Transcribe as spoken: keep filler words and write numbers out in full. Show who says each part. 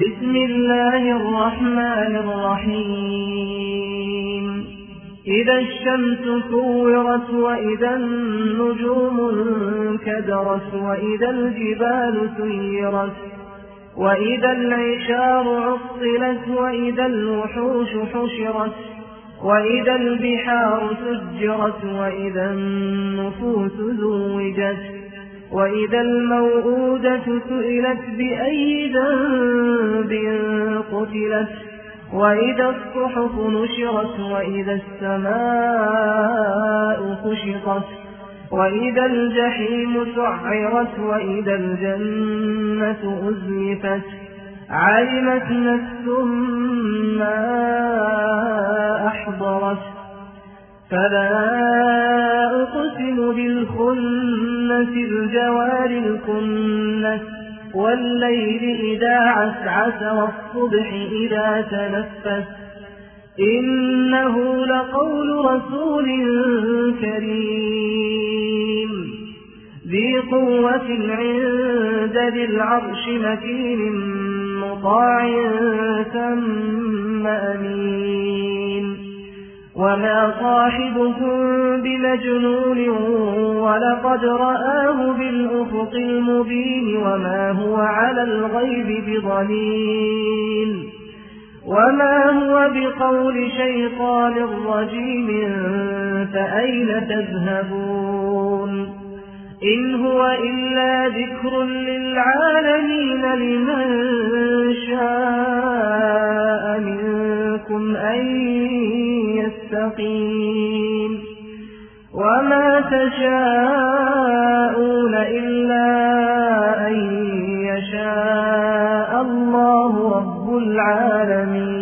Speaker 1: بسم الله الرحمن الرحيم إذا الشمس كورت وإذا النجوم انكدرت وإذا الجبال سيرت وإذا العشار عطلت وإذا الوحوش حشرت وإذا البحار سجرت وإذا النفوس زوجت وإذا الموءودة سئلت بأي ذنب قتلت وإذا الصحف نشرت وإذا السماء كشطت وإذا الجحيم سعرت وإذا الجنة أزلفت علمت نفس ما أحضرت فلا أقسم بالخنس الجوار الكنس والليل إذا عسعس والصبح إذا تنفس إنه لقول رسول كريم ذي قوة عند ذي العرش مكين مطاع ثم أمين وما صاحبكم بمجنون ولقد رآه بالأفق المبين وما هو على الغيب بضنين وما هو بقول شيطان رجيم فأين تذهبون إن هو إلا ذكر للعالمين لمن شاء منكم أن يستقيم وما تشاءون إلا أن يشاء الله رب العالمين.